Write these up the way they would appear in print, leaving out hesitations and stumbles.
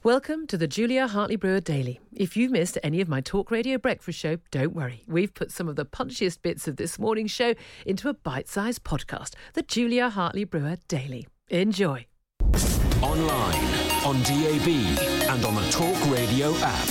Welcome to the Julia Hartley-Brewer Daily. If you've missed any of my Talk Radio breakfast show, don't worry. We've put some of the punchiest bits of this morning's show into a bite-sized podcast, the Julia Hartley-Brewer Daily. Enjoy. Online, on DAB, and on the Talk Radio app.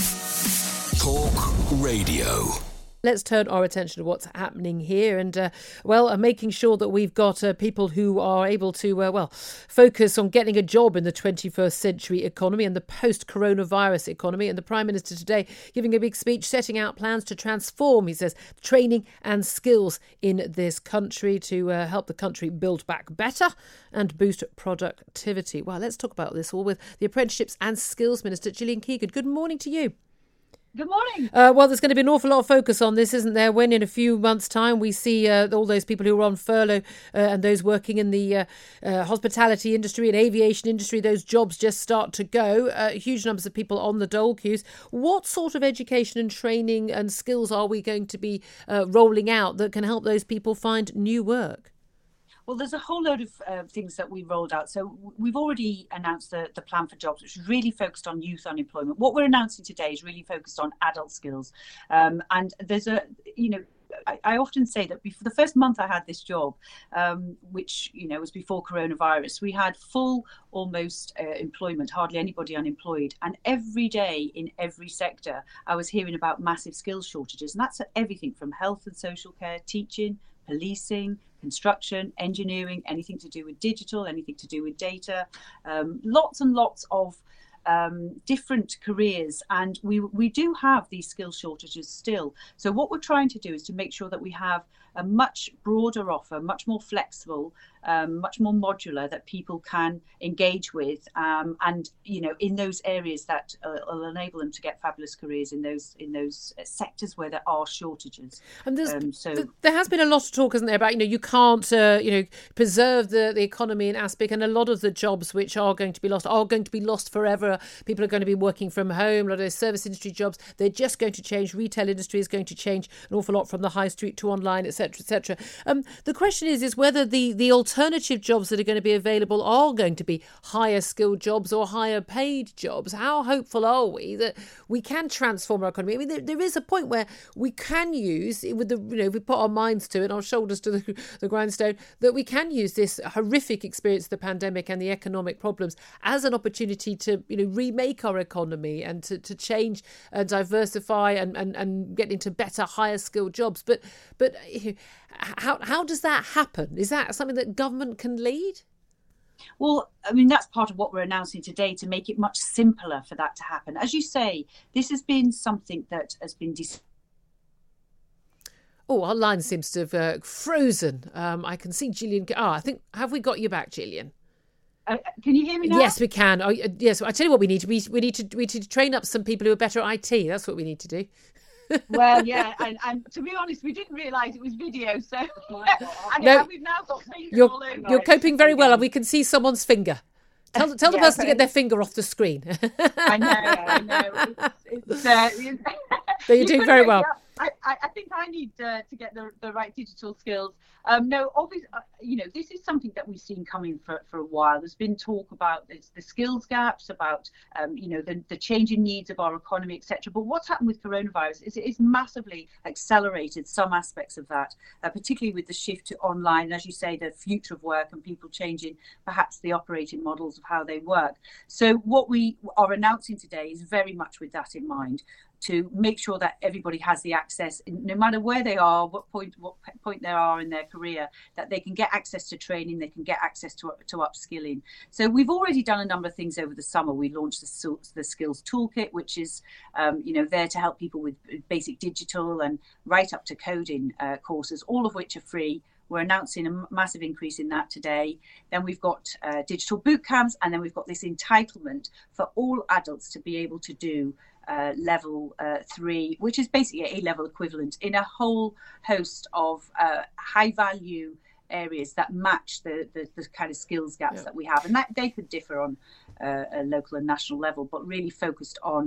Talk Radio. Let's turn our attention to what's happening here and, making sure that we've got people who are able to, focus on getting a job in the 21st century economy and the post-coronavirus economy. And the Prime Minister today giving a big speech setting out plans to transform, he says, training and skills in this country to help the country build back better and boost productivity. Well, let's talk about this all with the Apprenticeships and Skills Minister, Gillian Keegan. Good morning to you. Good morning. There's going to be an awful lot of focus on this, isn't there? When in a few months' time we see all those people who are on furlough and those working in the hospitality industry and aviation industry, those jobs just start to go. Huge numbers of people on the dole queues. What sort of education and training and skills are we going to be rolling out that can help those people find new work? Well, there's a whole load of things that we rolled out. So we've already announced the plan for jobs, which is really focused on youth unemployment. What we're announcing today is really focused on adult skills. And there's I often say that for the first month I had this job, which, was before coronavirus, we had full almost employment, hardly anybody unemployed. And every day in every sector, I was hearing about massive skills shortages. And that's everything from health and social care, teaching, policing, construction, engineering, anything to do with digital, anything to do with data, lots and lots of different careers, and we do have these skill shortages still. So what we're trying to do is to make sure that we have a much broader offer, much more flexible, much more modular, that people can engage with, and in those areas that will enable them to get fabulous careers in those sectors where there are shortages. And there has been a lot of talk, isn't there, about you can't preserve the economy in aspect, and a lot of the jobs which are going to be lost forever. People are going to be working from home. A lot of those service industry jobs, they're just going to change. Retail industry is going to change an awful lot from the high street to online, etc., etc. The question is whether the alternative jobs that are going to be available are going to be higher skilled jobs or higher paid jobs. How hopeful are we that we can transform our economy? I mean, there is a point where we can use, with the if we put our minds to it, our shoulders to the grindstone, that we can use this horrific experience of the pandemic and the economic problems as an opportunity to remake our economy and to change and diversify and get into better, higher skilled jobs. But how does that happen? Is that something that government can lead? Well, I mean, that's part of what we're announcing today, to make it much simpler for that to happen. As you say, this has been something that has been our line seems to have frozen. I can see Gillian. Have we got you back, Gillian? Can you hear me now? Yes, we can. Yes, I tell you what we need. We need to train up some people who are better at IT. That's what we need to do. Well, yeah, and to be honest, we didn't realise it was video, so we've now got fingers all over. You're coping very well, and we can see someone's finger. Tell the person to get their finger off the screen. I know. So you're doing very well. I think I need to get the right digital skills. Obviously, this is something that we've seen coming for a while. There's been talk about the skills gaps, about the changing needs of our economy, etc. But what's happened with coronavirus is it's massively accelerated some aspects of that, particularly with the shift to online, and as you say, the future of work and people changing perhaps the operating models of how they work. So what we are announcing today is very much with that in mind, to make sure that everybody has the access, no matter where they are, what point they are in their career, that they can get access to training, they can get access to upskilling. So we've already done a number of things over the summer. We launched the Skills Toolkit, which is there to help people with basic digital and right up to coding courses, all of which are free. We're announcing a massive increase in that today. Then we've got digital boot camps, and then we've got this entitlement for all adults to be able to do level 3, which is basically an A-level equivalent, in a whole host of high value areas that match the kind of skills gaps that we have, and that they could differ on a local and national level, but really focused on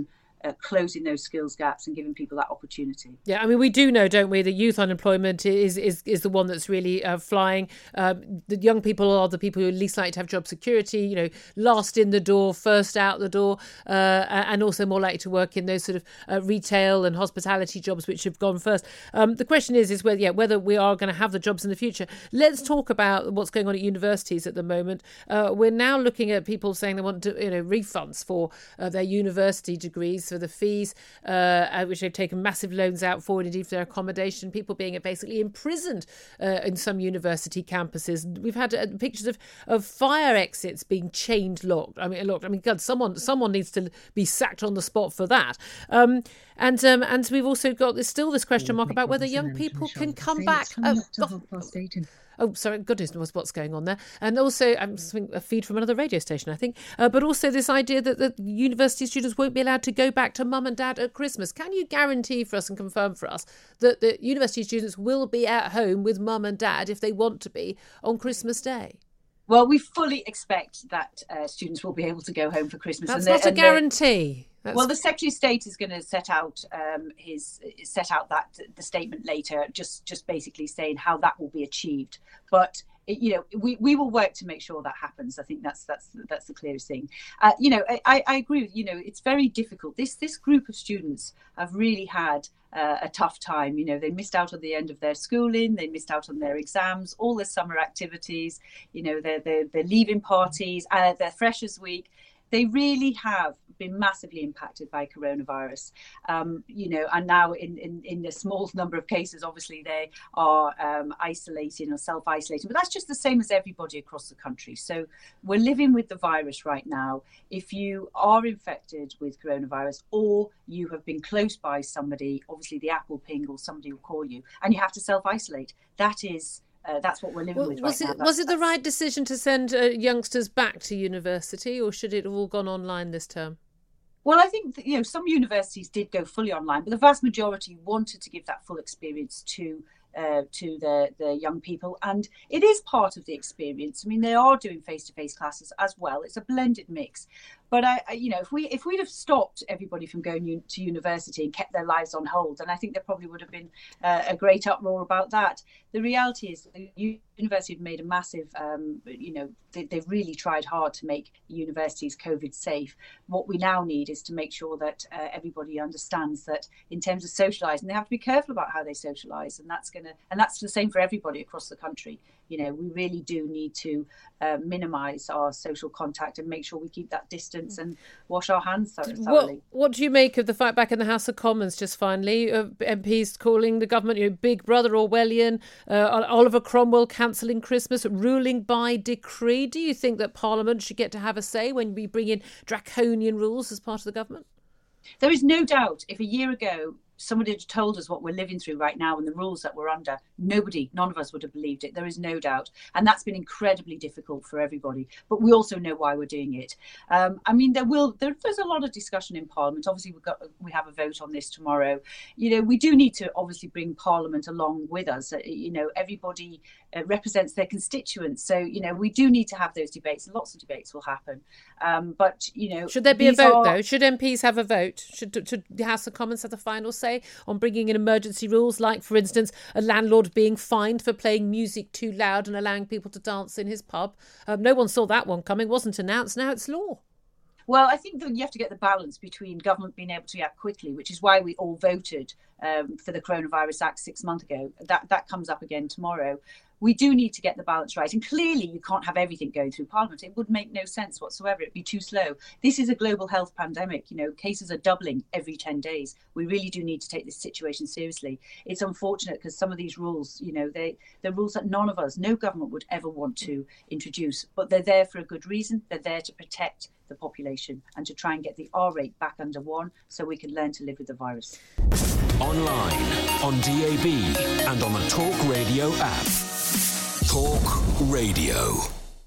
closing those skills gaps and giving people that opportunity. Yeah, I mean, we do know, don't we, that youth unemployment is the one that's really flying. The young people are the people who are least likely to have job security, last in the door, first out the door, and also more likely to work in those sort of retail and hospitality jobs which have gone first. The question is whether we are going to have the jobs in the future. Let's talk about what's going on at universities at the moment. We're now looking at people saying they want refunds for their university degrees, for the fees, which they've taken massive loans out for, and indeed for their accommodation, people being basically imprisoned in some university campuses. We've had pictures of fire exits being chained locked. I mean, God, someone needs to be sacked on the spot for that. And we've also got this question mark about whether young people can come back. Oh, sorry, goodness knows what's going on there. And also, I'm seeing a feed from another radio station, I think. But also this idea that university students won't be allowed to go back to mum and dad at Christmas. Can you guarantee for us and confirm for us that the university students will be at home with mum and dad if they want to be on Christmas Day? Well, we fully expect that students will be able to go home for Christmas. That's not a guarantee. Well, the Secretary of State is going to set out the statement later, just basically saying how that will be achieved. But we will work to make sure that happens. I think that's the clearest thing. I agree with it's very difficult. This group of students have really had a tough time. They missed out on the end of their schooling, they missed out on their exams, all their summer activities, their leaving parties, their Freshers' Week. They really have been massively impacted by coronavirus, and now in a small number of cases, obviously they are isolating or self-isolating, but that's just the same as everybody across the country. So we're living with the virus right now. If you are infected with coronavirus or you have been close by somebody, obviously the app will ping or somebody will call you and you have to self-isolate. That's what we're living with right now. Was it the right decision to send youngsters back to university, or should it have all gone online this term? Well, I think that, some universities did go fully online, but the vast majority wanted to give that full experience to the young people, and it is part of the experience. I mean, they are doing face-to-face classes as well. It's a blended mix. But if we'd have stopped everybody from going to university and kept their lives on hold, then I think there probably would have been a great uproar about that. The reality is the university have made a massive, they've really tried hard to make universities COVID safe. What we now need is to make sure that everybody understands that in terms of socialising, they have to be careful about how they socialise, and that's the same for everybody across the country. We really do need to minimise our social contact and make sure we keep that distance and wash our hands thoroughly. What do you make of the fight back in the House of Commons just finally? MPs calling the government, Big Brother Orwellian, Oliver Cromwell cancelling Christmas, ruling by decree. Do you think that Parliament should get to have a say when we bring in draconian rules as part of the government? There is no doubt if a year ago somebody had told us what we're living through right now and the rules that we're under, none of us would have believed it. There is no doubt. And that's been incredibly difficult for everybody. But we also know why we're doing it. There's a lot of discussion in Parliament. Obviously, we have a vote on this tomorrow. We do need to obviously bring Parliament along with us. Everybody represents their constituents. So, we do need to have those debates. Lots of debates will happen. Should there be a vote, though? Should MPs have a vote? Should the House of Commons have the final say on bringing in emergency rules, like, for instance, a landlord being fined for playing music too loud and allowing people to dance in his pub? No one saw that one coming. Wasn't announced. Now it's law. Well, I think that you have to get the balance between government being able to react quickly, which is why we all voted for the Coronavirus Act 6 months ago. That comes up again tomorrow. We do need to get the balance right. And clearly, you can't have everything going through Parliament. It would make no sense whatsoever. It'd be too slow. This is a global health pandemic. Cases are doubling every 10 days. We really do need to take this situation seriously. It's unfortunate because some of these rules, they're rules that no government would ever want to introduce. But they're there for a good reason. They're there to protect the population and to try and get the R rate back under 1 so we can learn to live with the virus. Online, on DAB and on the Talk Radio app. Talk Radio.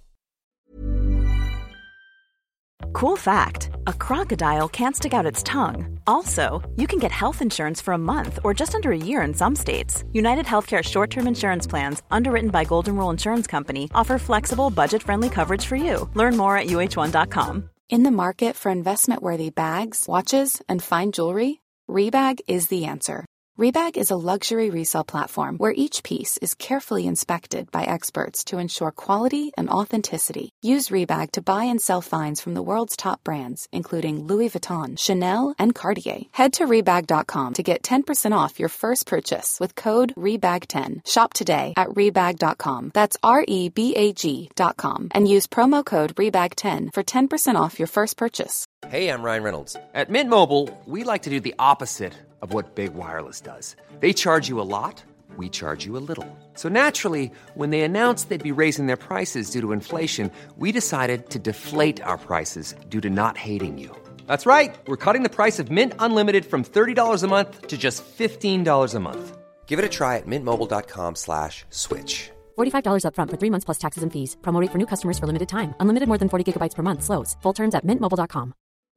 Cool fact, a crocodile can't stick out its tongue. Also, you can get health insurance for a month or just under a year in some states. United Healthcare short-term insurance plans, underwritten by Golden Rule Insurance Company, offer flexible, budget-friendly coverage for you. Learn more at UH1.com. In the market for investment-worthy bags, watches, and fine jewelry, Rebag is the answer. Rebag is a luxury resale platform where each piece is carefully inspected by experts to ensure quality and authenticity. Use Rebag to buy and sell finds from the world's top brands, including Louis Vuitton, Chanel, and Cartier. Head to Rebag.com to get 10% off your first purchase with code REBAG10. Shop today at Rebag.com. That's REBAG.com. And use promo code REBAG10 for 10% off your first purchase. Hey, I'm Ryan Reynolds. At Mint Mobile, we like to do the opposite of what Big Wireless does. They charge you a lot, we charge you a little. So naturally, when they announced they'd be raising their prices due to inflation, we decided to deflate our prices due to not hating you. That's right. We're cutting the price of Mint Unlimited from $30 a month to just $15 a month. Give it a try at mintmobile.com/switch. $45 up front for 3 months plus taxes and fees. Promo rate for new customers for limited time. Unlimited more than 40 gigabytes per month. Slows full terms at mintmobile.com.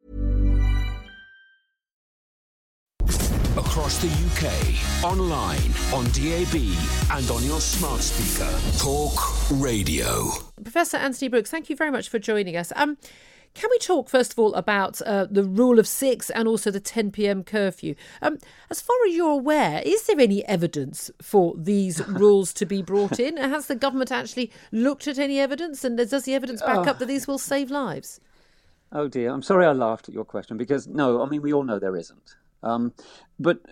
Across the UK, online, on DAB, and on your smart speaker. Talk Radio. Professor Anthony Brooks, thank you very much for joining us. Can we talk, first of all, about the rule of 6 and also the 10 p.m. curfew? As far as you're aware, is there any evidence for these rules to be brought in? Has the government actually looked at any evidence? And does the evidence back up that these will save lives? Oh, dear. I'm sorry I laughed at your question because, no, I mean, we all know there isn't. But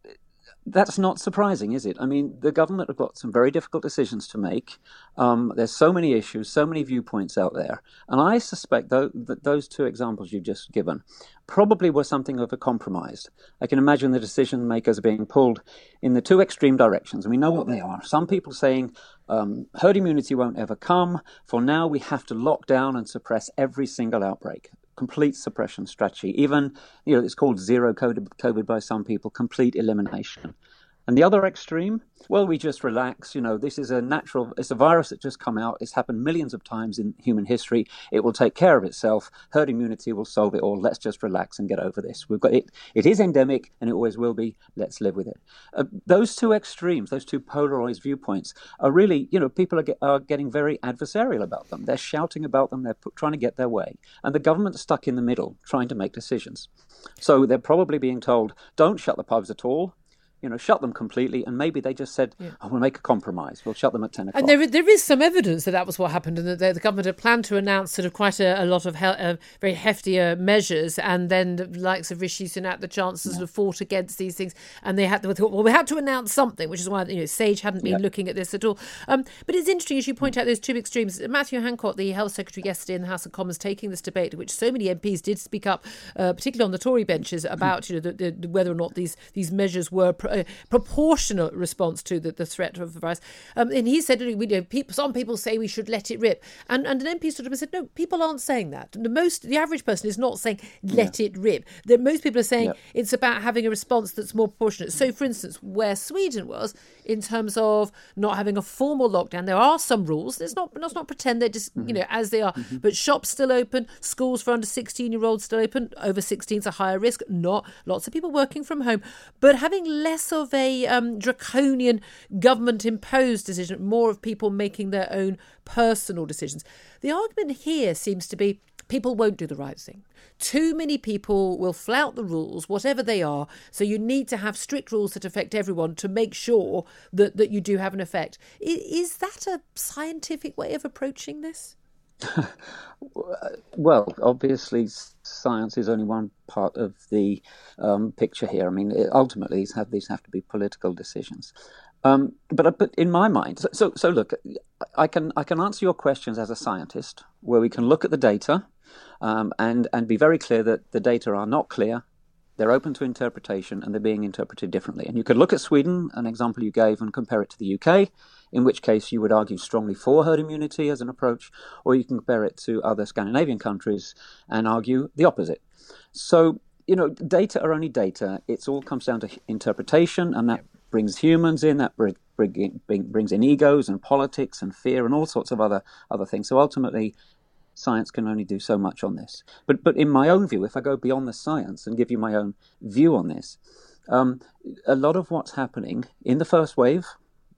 that's not surprising, is it? I mean, the government have got some very difficult decisions to make. There's so many issues, so many viewpoints out there. And I suspect that those two examples you've just given probably were something of a compromise. I can imagine the decision makers are being pulled in the two extreme directions, and we know what they are. Some people saying herd immunity won't ever come. For now, we have to lock down and suppress every single outbreak. Complete suppression strategy. Even, it's called zero COVID by some people, complete elimination. And the other extreme, well, we just relax. This is it's a virus that just come out. It's happened millions of times in human history. It will take care of itself. Herd immunity will solve it all. Let's just relax and get over this. We've got it. It is endemic and it always will be. Let's live with it. Those two extremes, those two polarized viewpoints are really, people are getting very adversarial about them. They're shouting about them. They're trying to get their way. And the government's stuck in the middle trying to make decisions. So they're probably being told, don't shut the pubs at all. Shut them completely, and maybe they just said, we'll make a compromise. We'll shut them at 10 o'clock. And there is some evidence that was what happened, and that the government had planned to announce sort of quite a lot of very heftier measures, and then the likes of Rishi Sunak, the Chancellor, sort of fought against these things, and they had to thought, well, we had to announce something, which is why Sage hadn't been looking at this at all. But it's interesting, as you point out, those two extremes. Matthew Hancock, the Health Secretary, yesterday in the House of Commons, taking this debate, which so many MPs did speak up, particularly on the Tory benches, about whether or not these measures were proportionate response to the threat of the virus. And he said, some people say we should let it rip. And an MP sort of said, no, people aren't saying that. The average person is not saying let it rip. Most people are saying it's about having a response that's more proportionate. So, for instance, where Sweden was in terms of not having a formal lockdown, there are some rules. Let's not pretend they're just, as they are. But shops still open, schools for under 16-year-olds still open, over 16's a higher risk, not lots of people working from home. But having less of a draconian government-imposed decision, more of people making their own personal decisions. The argument here seems to be people won't do the right thing. Too many people will flout the rules, whatever they are, so you need to have strict rules that affect everyone to make sure that you do have an effect. Is that a scientific way of approaching this? Well, obviously, science is only one part of the picture here. I mean, ultimately, these have to be political decisions. But in my mind, so look, I can answer your questions as a scientist, where we can look at the data and be very clear that the data are not clear. They're open to interpretation and they're being interpreted differently. And you could look at Sweden, an example you gave, and compare it to the UK, in which case you would argue strongly for herd immunity as an approach, or you can compare it to other Scandinavian countries and argue the opposite. So, data are only data. It all comes down to interpretation, and that brings humans in, that brings in egos and politics and fear and all sorts of other things. So ultimately, science can only do so much on this. But in my own view, if I go beyond the science and give you my own view on this, a lot of what's happening in the first wave,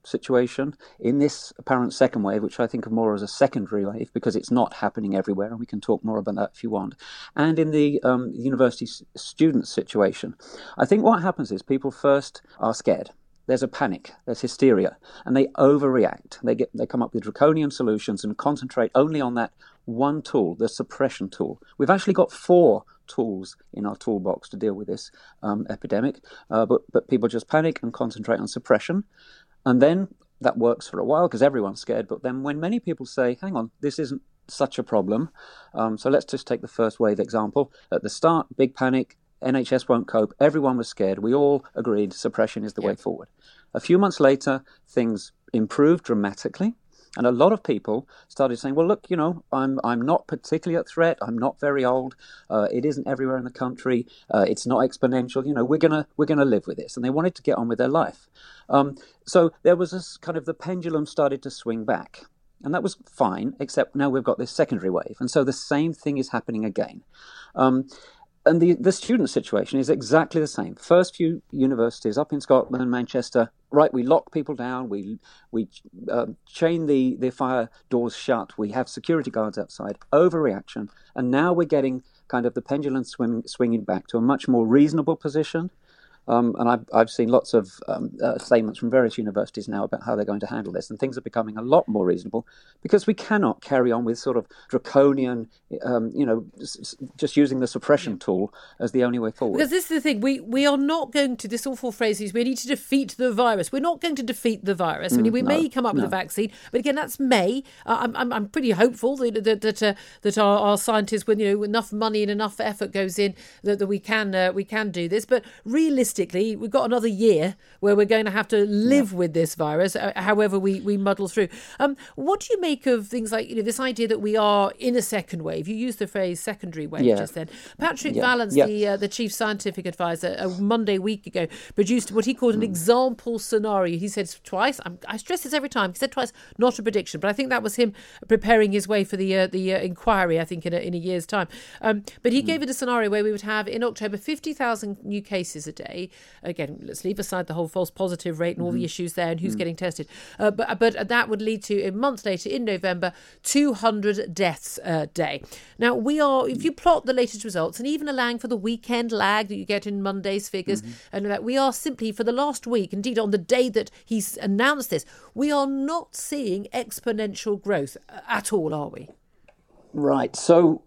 situation, in this apparent second wave, which I think of more as a secondary wave because it's not happening everywhere, and we can talk more about that if you want, and in the university student situation, I think what happens is people first are scared. There's a panic, there's hysteria, and they overreact. They come up with draconian solutions and concentrate only on that one tool, the suppression tool. We've actually got 4 tools in our toolbox to deal with this epidemic, but people just panic and concentrate on suppression. And then that works for a while because everyone's scared. But then when many people say, hang on, this isn't such a problem. So let's just take the first wave example. At the start, big panic, NHS won't cope. Everyone was scared. We all agreed suppression is the way forward. A few months later, things improved dramatically. And a lot of people started saying, well, look, I'm not particularly at threat. I'm not very old. It isn't everywhere in the country. It's not exponential. We're gonna live with this. And they wanted to get on with their life. So there was this kind of the pendulum started to swing back. And that was fine, except now we've got this secondary wave. And so the same thing is happening again. And the student situation is exactly the same. First few universities up in Scotland and Manchester, right, we lock people down, we chain the fire doors shut, we have security guards outside, overreaction, and now we're getting kind of the pendulum swinging back to a much more reasonable position. And I've seen lots of statements from various universities now about how they're going to handle this, and things are becoming a lot more reasonable because we cannot carry on with sort of draconian, just using the suppression tool as the only way forward. Because this is the thing, we are not going to, this awful phrase is we need to defeat the virus. We're not going to defeat the virus. I mean, we may come up with a vaccine, but again, that's May. I'm pretty hopeful that our scientists, with enough money and enough effort goes in, that we can do this. But realistically, we've got another year where we're going to have to live with this virus, however we muddle through. What do you make of things like this idea that we are in a second wave? You used the phrase secondary wave just then. Patrick Vallance, the chief scientific advisor, a Monday week ago, produced what he called an example scenario. He said twice, I stress this every time, he said twice, not a prediction, but I think that was him preparing his way for the inquiry, I think, in a year's time. But he gave it a scenario where we would have, in October, 50,000 new cases a day. Again, let's leave aside the whole false positive rate and all the issues there and who's getting tested. But that would lead to, a month later, in November, 200 deaths a day. Now, if you plot the latest results, and even allowing for the weekend lag that you get in Monday's figures, and that we are simply, for the last week, indeed on the day that he's announced this, we are not seeing exponential growth at all, are we? Right. So,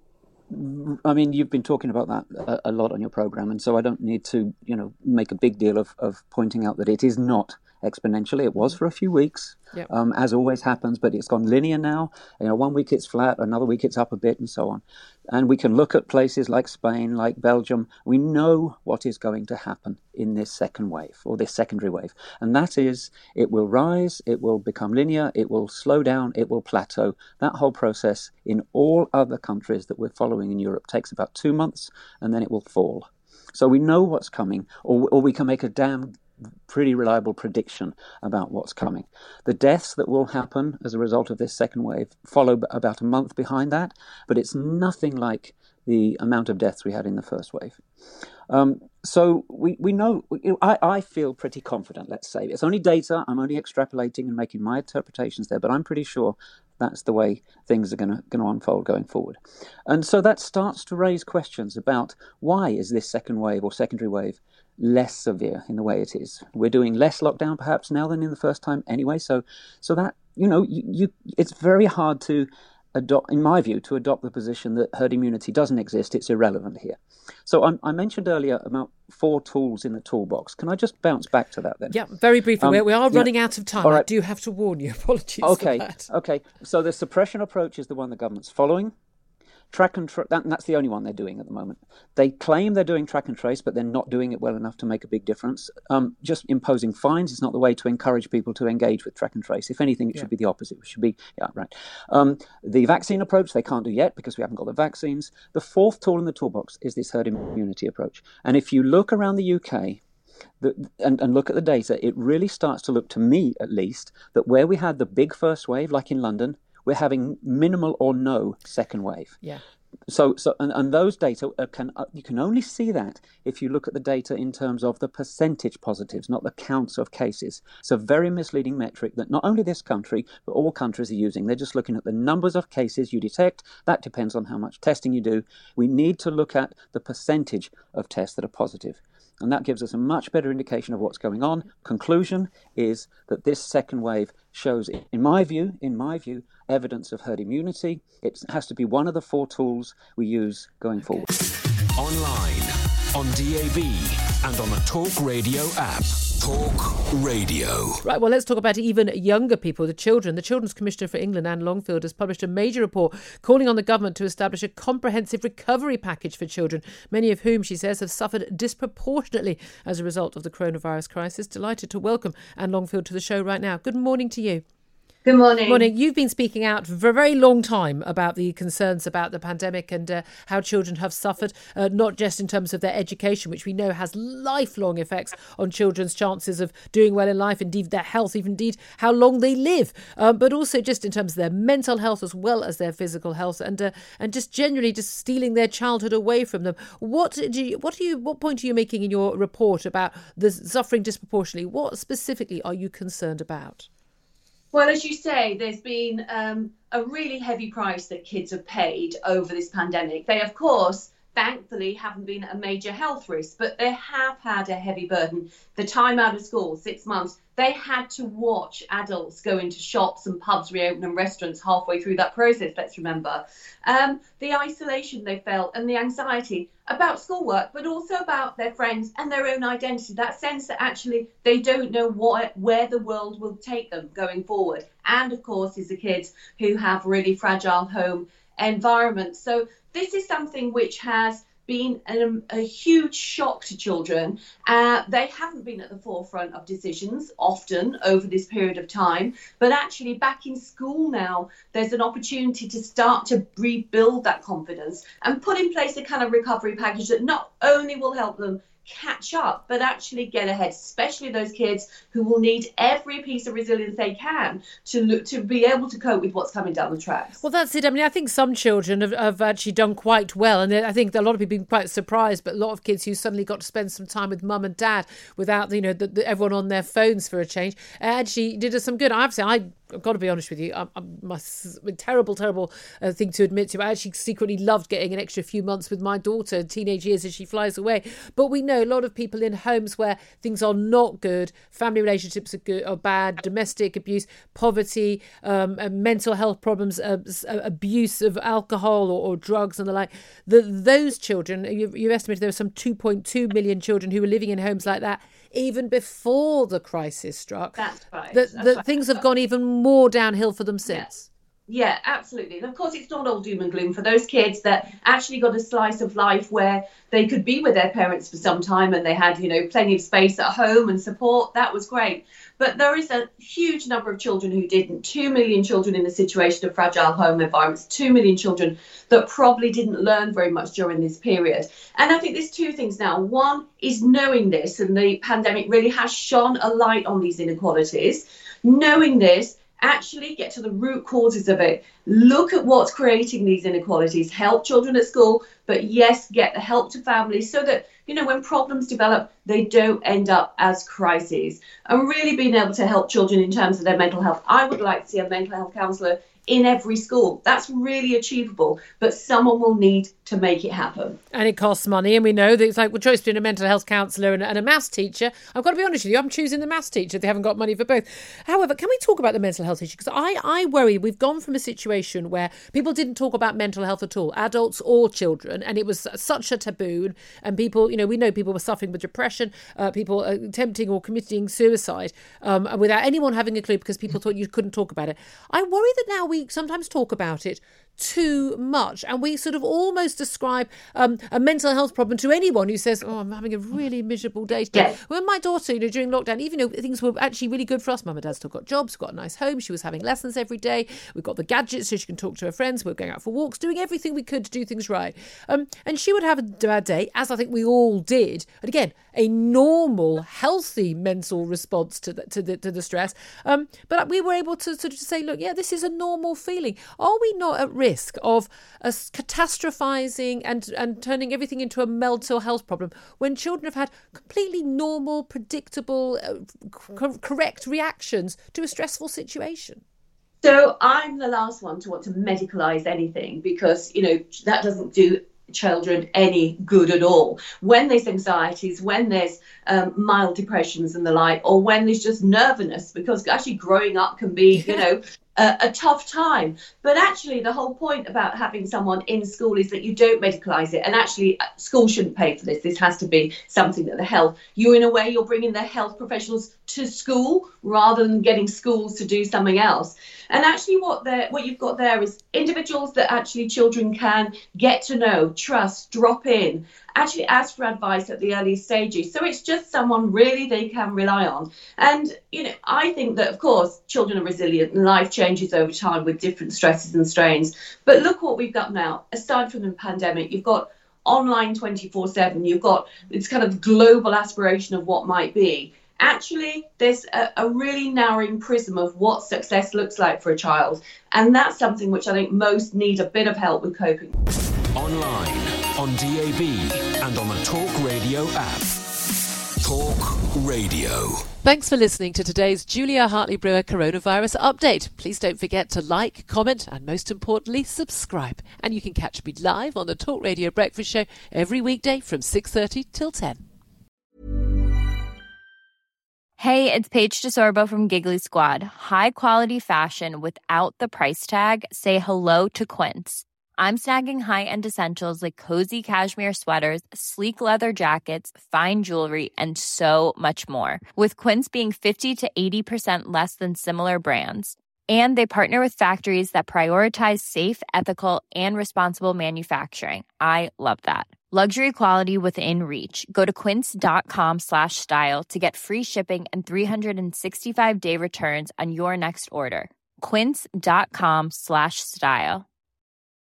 I mean, you've been talking about that a lot on your program, and so I don't need to, make a big deal of pointing out that it is not exponentially. It was for a few weeks, as always happens, but it's gone linear now. 1 week it's flat, another week it's up a bit, and so on. And we can look at places like Spain, like Belgium. We know what is going to happen in this second wave, or this secondary wave. And that is, it will rise, it will become linear, it will slow down, it will plateau. That whole process in all other countries that we're following in Europe takes about 2 months, and then it will fall. So we know what's coming, or we can make a pretty reliable prediction about what's coming. The deaths that will happen as a result of this second wave follow about a month behind that, but it's nothing like the amount of deaths we had in the first wave. So we know, I feel pretty confident, let's say. It's only data, I'm only extrapolating and making my interpretations there, but I'm pretty sure that's the way things are going to unfold going forward. And so that starts to raise questions about why is this second wave or secondary wave less severe in the way it is. We're doing less lockdown perhaps now than in the first time anyway, so that, it's very hard to adopt, in my view, to adopt the position that herd immunity doesn't exist. It's irrelevant here. So I mentioned earlier about 4 tools in the toolbox. Can I just bounce back to that then? Yeah, very briefly. We are running out of time. Right. I do have to warn you. Apologies for that. Okay. So the suppression approach is the one the government's following. Track and that's the only one they're doing at the moment. They claim they're doing track and trace, but they're not doing it well enough to make a big difference. Just imposing fines is not the way to encourage people to engage with track and trace. If anything, it should be the opposite. It should be, the vaccine approach, they can't do yet because we haven't got the vaccines. The 4th tool in the toolbox is this herd immunity approach. And if you look around the UK, and look at the data, it really starts to look, to me at least, that where we had the big first wave, like in London, we're having minimal or no second wave. Yeah. And those data you can only see that if you look at the data in terms of the percentage positives, not the counts of cases. It's a very misleading metric that not only this country, but all countries are using. They're just looking at the numbers of cases you detect. That depends on how much testing you do. We need to look at the percentage of tests that are positive. And that gives us a much better indication of what's going on. Conclusion is that this second wave shows, in my view, evidence of herd immunity. It has to be one of the 4 tools we use going forward. Online, on DAB, and on the Talk Radio app. Talk Radio. Right, well, let's talk about even younger people, the children. The Children's Commissioner for England, Anne Longfield, has published a major report calling on the government to establish a comprehensive recovery package for children, many of whom, she says, have suffered disproportionately as a result of the coronavirus crisis. Delighted to welcome Anne Longfield to the show right now. Good morning to you. Good morning. Morning. You've been speaking out for a very long time about the concerns about the pandemic and how children have suffered, not just in terms of their education, which we know has lifelong effects on children's chances of doing well in life, indeed their health, indeed how long they live, but also just in terms of their mental health as well as their physical health, and just generally just stealing their childhood away from them. What point are you making in your report about the suffering disproportionately? What specifically are you concerned about? Well, as you say, there's been a really heavy price that kids have paid over this pandemic. They, of course, thankfully haven't been a major health risk, but they have had a heavy burden. The time out of school, 6 months, they had to watch adults go into shops and pubs reopen and restaurants halfway through that process, let's remember. The isolation they felt and the anxiety about schoolwork, but also about their friends and their own identity, that sense that actually they don't know where the world will take them going forward. And of course, is the kids who have really fragile home environments. So this is something which has been a huge shock to children. They haven't been at the forefront of decisions often over this period of time, but actually back in school now, there's an opportunity to start to rebuild that confidence and put in place a kind of recovery package that not only will help them catch up, but actually get ahead, especially those kids who will need every piece of resilience they can to be able to cope with what's coming down the tracks. Well, that's it. I mean, I think some children have actually done quite well, and I think a lot of people have been quite surprised, but a lot of kids who suddenly got to spend some time with mum and dad without, everyone on their phones for a change, actually did us some good. I've got to be honest with you, terrible thing to admit to. I actually secretly loved getting an extra few months with my daughter, teenage years, as she flies away. But we know a lot of people in homes where things are not good, family relationships are good or bad, domestic abuse, poverty, mental health problems, abuse of alcohol or drugs and the like. Those children, you estimated there were some 2.2 million children who were living in homes like that even before the crisis struck. That's right. Things have gone even more downhill for them since. Yeah, absolutely. And of course, it's not all doom and gloom for those kids that actually got a slice of life where they could be with their parents for some time and they had, plenty of space at home and support. That was great. But there is a huge number of children who didn't. 2 million children in the situation of fragile home environments, 2 million children that probably didn't learn very much during this period. And I think there's two things now. One is knowing this, and the pandemic really has shone a light on these inequalities. Knowing this, actually get to the root causes of it. Look at what's creating these inequalities. Help children at school, but yes, get the help to families so that, when problems develop, they don't end up as crises. And really being able to help children in terms of their mental health. I would like to see a mental health counsellor in every school. That's really achievable, but someone will need to make it happen. And it costs money, and we know that it's like a choice between a mental health counsellor and a maths teacher. I've got to be honest with you, I'm choosing the maths teacher. They haven't got money for both. However, can we talk about the mental health issue? Because I worry we've gone from a situation where people didn't talk about mental health at all, adults or children, and it was such a taboo, and people, we know people were suffering with depression, people attempting or committing suicide without anyone having a clue because people thought you couldn't talk about it. I worry that now we sometimes talk about it too much, and we sort of almost describe a mental health problem to anyone who says, I'm having a really miserable day today. Yes. When my daughter, during lockdown, even though things were actually really good for us, mum and dad still got jobs, got a nice home, she was having lessons every day, we've got the gadgets so she can talk to her friends, we're going out for walks, doing everything we could to do things right. And she would have a bad day, as I think we all did. And again, a normal, healthy mental response to the stress. But we were able to sort of say, look, this is a normal normal feeling? Are we not at risk of catastrophizing and turning everything into a mental health problem when children have had completely normal, predictable, correct reactions to a stressful situation? So I'm the last one to want to medicalise anything, because, that doesn't do children any good at all. When there's anxieties, when there's mild depressions and the like, or when there's just nervousness, because actually growing up can be, a tough time. But actually, the whole point about having someone in school is that you don't medicalise it. And actually, school shouldn't pay for this. This has to be something that you're bringing the health professionals to school rather than getting schools to do something else. And actually, what you've got there is individuals that actually children can get to know, trust, drop in, actually ask for advice at the early stages. So it's just someone really they can rely on. And, I think that, of course, children are resilient and life changes over time with different stresses and strains. But look what we've got now. Aside from the pandemic, you've got online 24/7. You've got this kind of global aspiration of what might be. Actually, there's a really narrowing prism of what success looks like for a child. And that's something which I think most need a bit of help with coping. Online, on DAB, and on the Talk Radio app. Talk Radio. Thanks for listening to today's Julia Hartley-Brewer Coronavirus Update. Please don't forget to like, comment, and most importantly, subscribe. And you can catch me live on the Talk Radio Breakfast Show every weekday from 6:30 till 10. Hey, it's Paige DeSorbo from Giggly Squad. High quality fashion without the price tag. Say hello to Quince. I'm snagging high-end essentials like cozy cashmere sweaters, sleek leather jackets, fine jewelry, and so much more. With Quince being 50 to 80% less than similar brands. And they partner with factories that prioritize safe, ethical, and responsible manufacturing. I love that. Luxury quality within reach. Go to quince.com/style to get free shipping and 365-day returns on your next order. Quince.com/style.